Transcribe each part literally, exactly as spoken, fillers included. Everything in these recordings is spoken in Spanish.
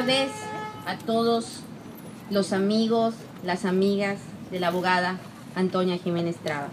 tardes a todos los amigos, las amigas de la abogada Antonia Jiménez Traba.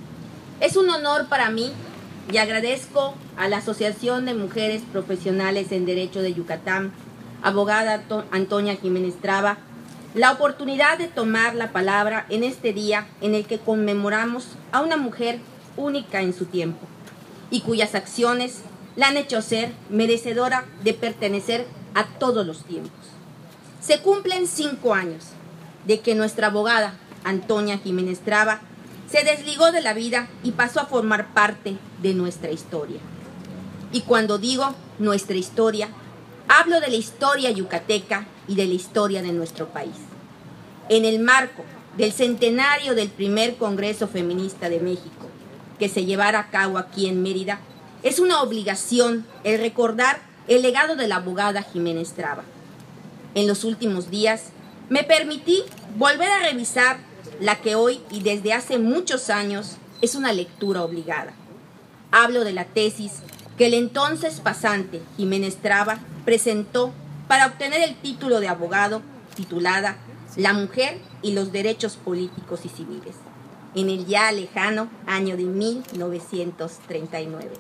Es un honor para mí y agradezco a la Asociación de Mujeres Profesionales en Derecho de Yucatán, abogada Antonia Jiménez Traba, la oportunidad de tomar la palabra en este día en el que conmemoramos a una mujer única en su tiempo y cuyas acciones la han hecho ser merecedora de pertenecer a todos los tiempos. Se cumplen cinco años de que nuestra abogada Antonia Jiménez Traba se desligó de la vida y pasó a formar parte de nuestra historia. Y cuando digo nuestra historia, hablo de la historia yucateca y de la historia de nuestro país. En el marco del centenario del primer Congreso Feminista de México, que se llevará a cabo aquí en Mérida, es una obligación el recordar el legado de la abogada Jiménez Traba. En los últimos días me permití volver a revisar la que hoy y desde hace muchos años es una lectura obligada. Hablo de la tesis que el entonces pasante Jiménez Traba presentó para obtener el título de abogado, titulada La mujer y los derechos políticos y civiles, en el ya lejano año de mil novecientos treinta y nueve.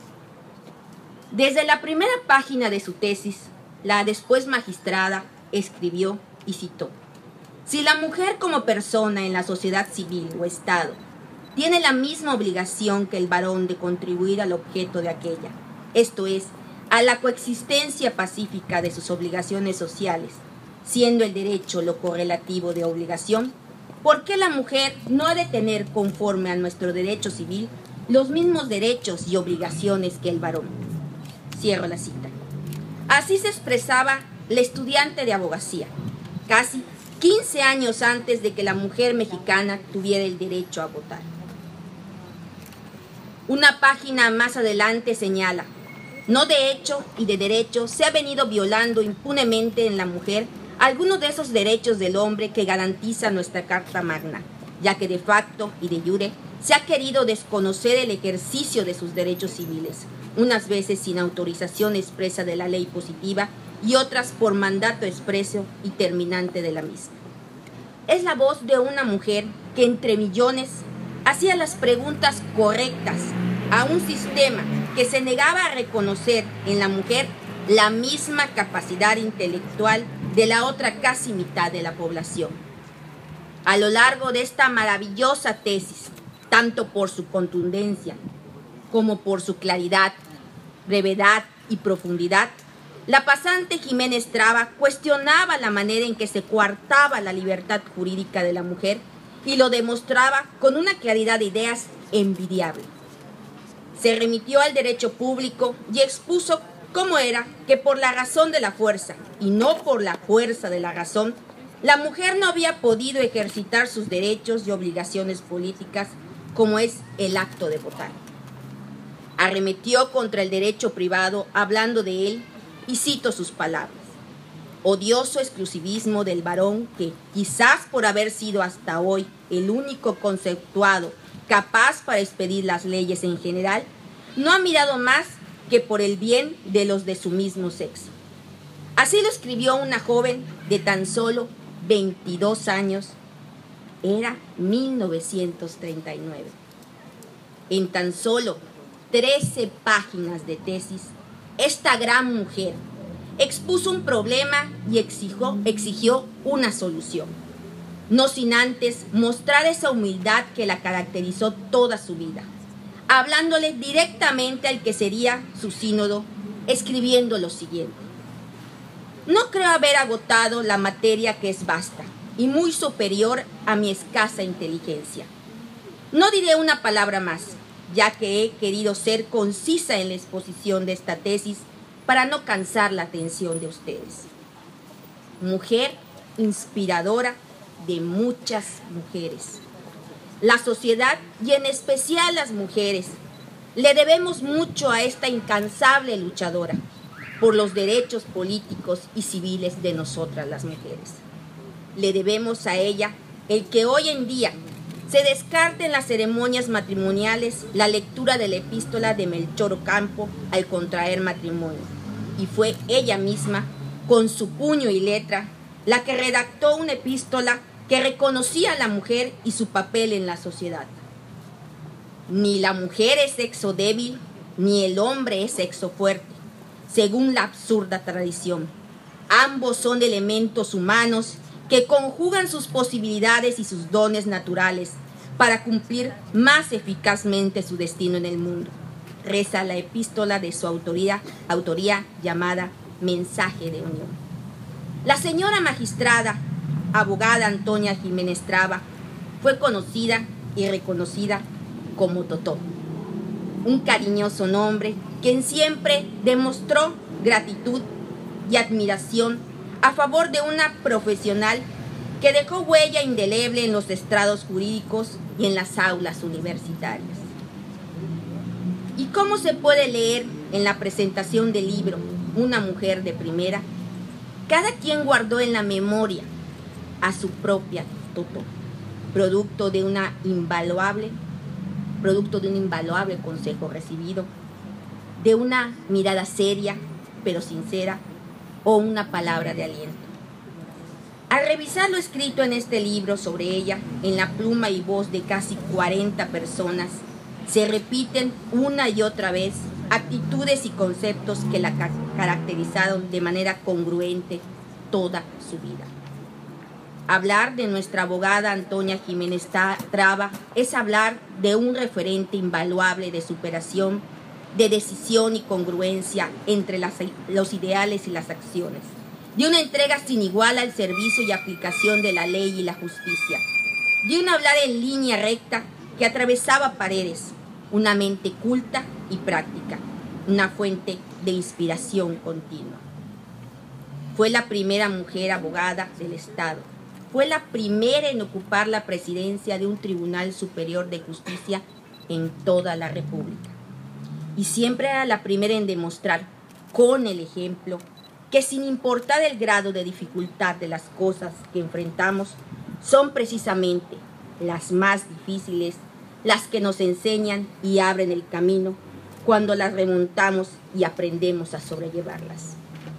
Desde la primera página de su tesis, la después magistrada escribió y citó: si la mujer como persona en la sociedad civil o Estado tiene la misma obligación que el varón de contribuir al objeto de aquella, esto es, a la coexistencia pacífica de sus obligaciones sociales, siendo el derecho lo correlativo de obligación, ¿por qué la mujer no ha de tener, conforme a nuestro derecho civil, los mismos derechos y obligaciones que el varón? Cierro la cita. Así se expresaba la estudiante de abogacía, casi quince años antes de que la mujer mexicana tuviera el derecho a votar. Una página más adelante señala: no de hecho y de derecho se ha venido violando impunemente en la mujer algunos de esos derechos del hombre que garantiza nuestra Carta Magna, ya que de facto y de jure se ha querido desconocer el ejercicio de sus derechos civiles, unas veces sin autorización expresa de la ley positiva y otras por mandato expreso y terminante de la misma. Es la voz de una mujer que entre millones hacía las preguntas correctas a un sistema que se negaba a reconocer en la mujer la misma capacidad intelectual de la otra casi mitad de la población. A lo largo de esta maravillosa tesis, tanto por su contundencia como por su claridad, brevedad y profundidad, la pasante Jiménez Traba cuestionaba la manera en que se coartaba la libertad jurídica de la mujer y lo demostraba con una claridad de ideas envidiable. Se remitió al derecho público y expuso cómo era que por la razón de la fuerza y no por la fuerza de la razón, la mujer no había podido ejercitar sus derechos y obligaciones políticas como es el acto de votar. Arremetió contra el derecho privado hablando de él y cito sus palabras: odioso exclusivismo del varón que, quizás por haber sido hasta hoy el único conceptuado capaz para expedir las leyes en general, no ha mirado más que por el bien de los de su mismo sexo. Así lo escribió una joven de tan solo veintidós años. Era mil novecientos treinta y nueve. En tan solo trece páginas de tesis, esta gran mujer expuso un problema y exigió, exigió una solución, no sin antes mostrar esa humildad que la caracterizó toda su vida, hablándole directamente al que sería su sínodo, escribiendo lo siguiente: no creo haber agotado la materia que es vasta y muy superior a mi escasa inteligencia. No diré una palabra más, ya que he querido ser concisa en la exposición de esta tesis para no cansar la atención de ustedes. Mujer inspiradora de muchas mujeres. La sociedad, y en especial las mujeres, le debemos mucho a esta incansable luchadora por los derechos políticos y civiles de nosotras las mujeres. Le debemos a ella el que hoy en día se descarte en las ceremonias matrimoniales la lectura de la epístola de Melchor Ocampo al contraer matrimonio, y fue ella misma con su puño y letra, la que redactó una epístola que reconocía a la mujer y su papel en la sociedad. Ni la mujer es sexo débil, ni el hombre es sexo fuerte, según la absurda tradición. Ambos son elementos humanos que conjugan sus posibilidades y sus dones naturales para cumplir más eficazmente su destino en el mundo. Reza la epístola de su autoría, autoría llamada Mensaje de Unión. La señora magistrada, abogada Antonia Jiménez Traba, fue conocida y reconocida como Totó, un cariñoso nombre quien siempre demostró gratitud y admiración a favor de una profesional que dejó huella indeleble en los estrados jurídicos y en las aulas universitarias. ¿Y cómo se puede leer en la presentación del libro Una mujer de primera? Cada quien guardó en la memoria a su propia Totó, producto de una invaluable, producto de un invaluable consejo recibido, de una mirada seria pero sincera o una palabra de aliento. Al revisar lo escrito en este libro sobre ella, en la pluma y voz de casi cuarenta personas, se repiten una y otra vez actitudes y conceptos que la caracterizaron de manera congruente toda su vida. Hablar de nuestra abogada Antonia Jiménez Traba es hablar de un referente invaluable de superación, de decisión y congruencia entre las, los ideales y las acciones, de una entrega sin igual al servicio y aplicación de la ley y la justicia, de un hablar en línea recta que atravesaba paredes, una mente culta y práctica, una fuente de inspiración continua. Fue la primera mujer abogada del Estado. Fue la primera en ocupar la presidencia de un Tribunal Superior de Justicia en toda la República. Y siempre era la primera en demostrar, con el ejemplo, que sin importar el grado de dificultad de las cosas que enfrentamos, son precisamente las más difíciles las que nos enseñan y abren el camino cuando las remontamos y aprendemos a sobrellevarlas.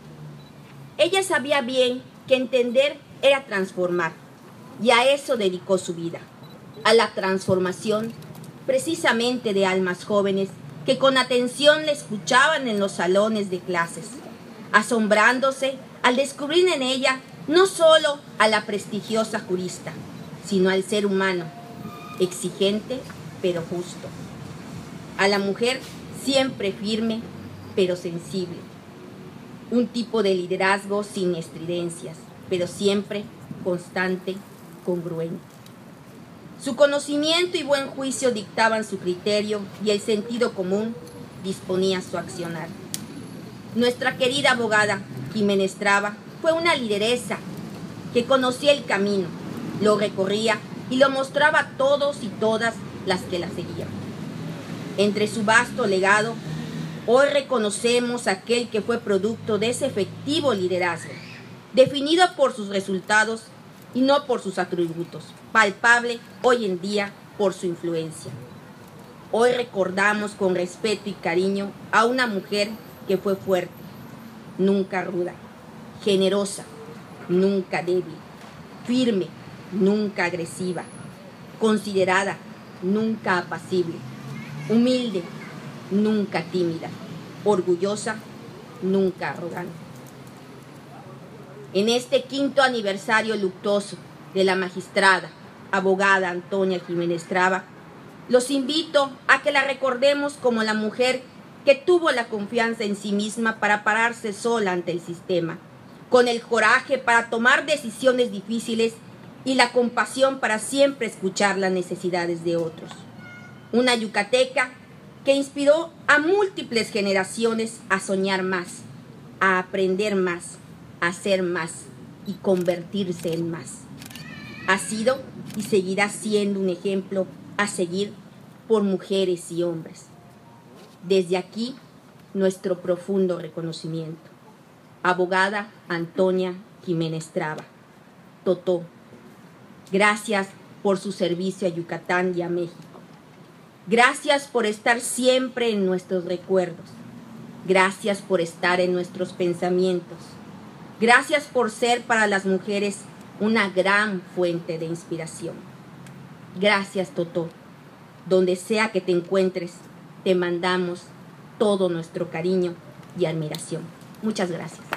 Ella sabía bien que entender era transformar, y a eso dedicó su vida, a la transformación precisamente de almas jóvenes que con atención le escuchaban en los salones de clases, asombrándose al descubrir en ella no solo a la prestigiosa jurista, sino al ser humano, exigente pero justo, a la mujer siempre firme pero sensible, un tipo de liderazgo sin estridencias, pero siempre constante, congruente. Su conocimiento y buen juicio dictaban su criterio y el sentido común disponía su accionar. Nuestra querida abogada Jiménez Traba fue una lideresa que conocía el camino, lo recorría y lo mostraba a todos y todas las que la seguían. Entre su vasto legado, hoy reconocemos aquel que fue producto de ese efectivo liderazgo, definido por sus resultados y no por sus atributos, palpable hoy en día por su influencia. Hoy recordamos con respeto y cariño a una mujer que fue fuerte, nunca ruda, generosa, nunca débil, firme, nunca agresiva, considerada, nunca apacible, humilde, nunca tímida, orgullosa, nunca arrogante. En este quinto aniversario luctuoso de la magistrada, abogada Antonia Jiménez Traba, los invito a que la recordemos como la mujer que tuvo la confianza en sí misma para pararse sola ante el sistema, con el coraje para tomar decisiones difíciles y la compasión para siempre escuchar las necesidades de otros. Una yucateca que inspiró a múltiples generaciones a soñar más, a aprender más, a ser más y convertirse en más. Ha sido y seguirá siendo un ejemplo a seguir por mujeres y hombres. Desde aquí, nuestro profundo reconocimiento. Abogada Antonia Jiménez Traba, Totó, gracias por su servicio a Yucatán y a México. Gracias por estar siempre en nuestros recuerdos. Gracias por estar en nuestros pensamientos. Gracias por ser para las mujeres una gran fuente de inspiración. Gracias, Totó. Donde sea que te encuentres, te mandamos todo nuestro cariño y admiración. Muchas gracias.